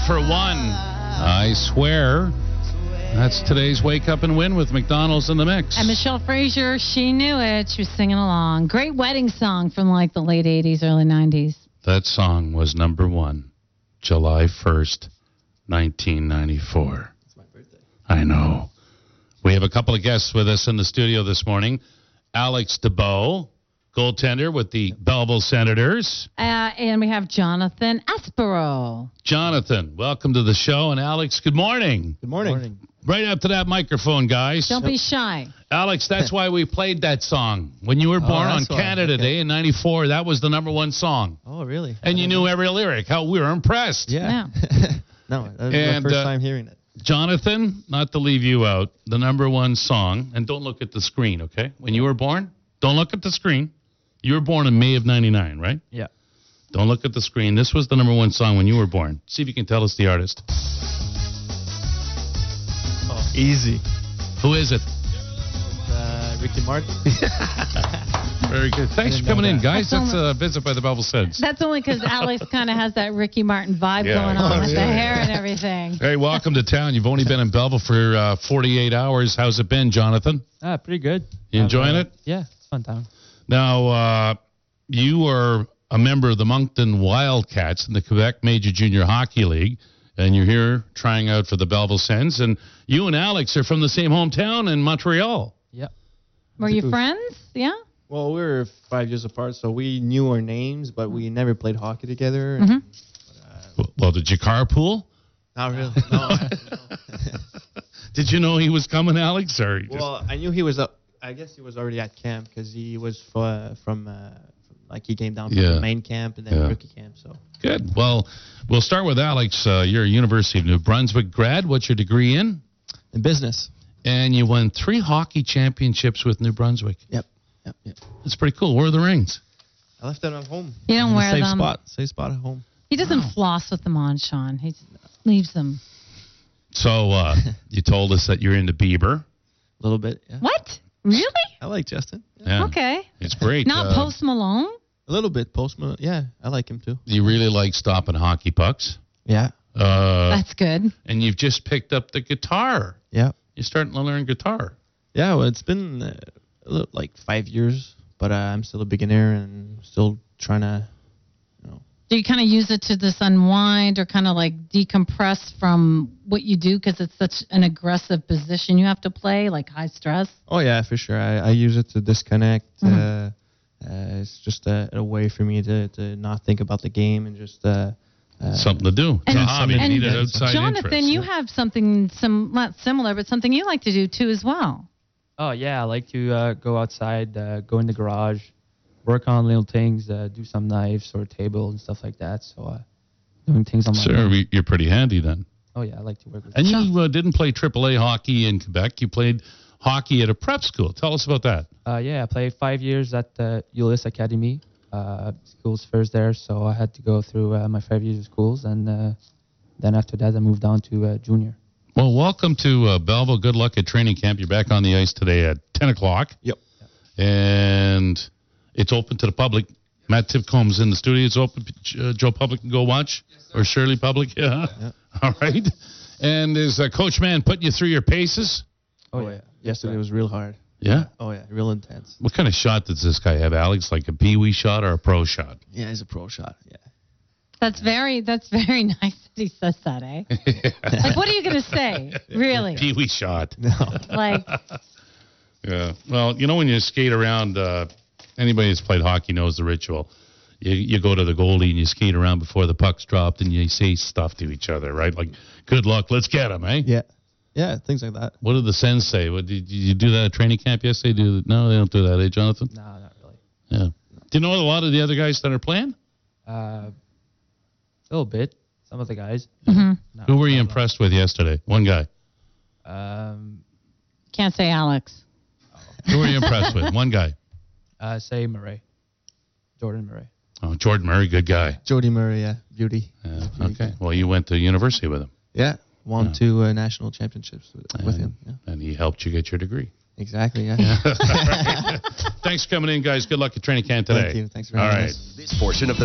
for one. I swear. That's today's Wake Up and Win with McDonald's in the mix. And Michelle Frazier, she knew it. She was singing along. Great wedding song from like the late 80s, early 90s. That song was number one, July 1st, 1994. It's my birthday. I know. We have a couple of guests with us in the studio this morning. Alex DeBow, goaltender with the Belleville Senators. And we have Jonathan Aspero. Jonathan, welcome to the show. And Alex, good morning. Good morning. Right up to that microphone, guys. Don't be shy. Alex, that's why we played that song. When you were born on Canada Day in 94, that was the number one song. Oh, really? And you knew every lyric. How we were impressed. Yeah. No, that was the first time hearing it. Jonathan, not to leave you out, the number one song, and don't look at the screen, okay? When you were born, don't look at the screen. You were born in May of 99, right? Yeah. Don't look at the screen. This was the number one song when you were born. See if you can tell us the artist. Oh, easy. Who is it? Ricky Martin. Very good. Thanks for coming in, guys. That's a visit by the Belleville Sens. That's only because Alex kind of has that Ricky Martin vibe going on with the hair and everything. Hey, welcome to town. You've only been in Belleville for 48 hours. How's it been, Jonathan? Pretty good. You enjoying it? Yeah, fun time. Now, you are a member of the Moncton Wildcats in the Quebec Major Junior Hockey League, and you're here trying out for the Belleville Sens. And you and Alex are from the same hometown in Montreal. Yep. Were you friends? Yeah? Well, we were 5 years apart, so we knew our names, but we never played hockey together. Well, did you carpool? Not really. No. Did you know he was coming, Alex? Or Well, I knew he was up. I guess he was already at camp because he was from he came down from the main camp and then rookie camp. So good. Well, we'll start with Alex. You're a University of New Brunswick grad. What's your degree in? In business. And you won 3 hockey championships with New Brunswick. Yep. That's pretty cool. Where are the rings? I left them at home. You don't wear them. Safe spot at home. He doesn't floss with them on, Sean. He leaves them. So you told us that you're into Bieber. A little bit. Yeah. What? Really? I like Justin. Yeah. Okay. It's great. Not Post Malone? A little bit. Post Malone. Yeah, I like him too. You really like stopping hockey pucks. Yeah. That's good. And you've just picked up the guitar. Yeah. You're starting to learn guitar. Yeah, well, it's been like 5 years, but I'm still a beginner and still trying to, Do you kind of use it to just unwind or kind of like decompress from what you do because it's such an aggressive position you have to play, like high stress? Oh, yeah, for sure. I use it to disconnect. It's just a way for me to not think about the game and just... something to do. It's a hobby. You need an outside Jonathan, interest. you have something not similar, but something you like to do too as well. Oh, yeah, I like to go outside, go in the garage, work on little things, do some knives or tables and stuff like that. So doing things on my own. Sure, you're pretty handy then. Oh, yeah, I like to work with And you didn't play AAA hockey in Quebec. You played hockey at a prep school. Tell us about that. Yeah, I played 5 years at the Ulyss Academy. School's first there, so I had to go through my 5 years of schools. And then after that, I moved on to junior. Well, welcome to Belleville. Good luck at training camp. You're back on the ice today at 10 o'clock. Yep. And it's open to the public. Matt Tipcomb's in the studio. It's open. Joe Public can go watch. Yes, or Shirley Public. Yeah. All right. And is Coach Mann putting you through your paces? Oh, yeah. Yesterday was real hard. Yeah? Oh, yeah. Real intense. What kind of shot does this guy have, Alex? Like a pee-wee shot or a pro shot? Yeah, he's a pro shot. Yeah. That's very nice that he says that, eh? Like, what are you going to say? Really? Pee-wee shot. No. Like... Yeah. Well, when you skate around, anybody that's played hockey knows the ritual. You go to the goalie and you skate around before the puck's dropped and you say stuff to each other, right? Like, good luck, let's get him, eh? Yeah. Yeah, things like that. What did the Sens say? Did you do that at training camp yesterday? No, they don't do that, eh, Jonathan? No, not really. Yeah. Do you know a lot of the other guys that are playing? A little bit. Some of the guys. Mm-hmm. No, Who were you impressed with yesterday? One guy. Can't say Alex. Who were you impressed with? One guy. Say Murray. Jordan Murray. Oh, Jordan Murray, good guy. Jody Murray, yeah. Beauty. Yeah, okay. Well, you went to university with him. Yeah. Won 2 national championships with him. Yeah. And he helped you get your degree. Exactly, yeah. Thanks for coming in, guys. Good luck at training camp today. Thank you. Thanks for having us. This portion of the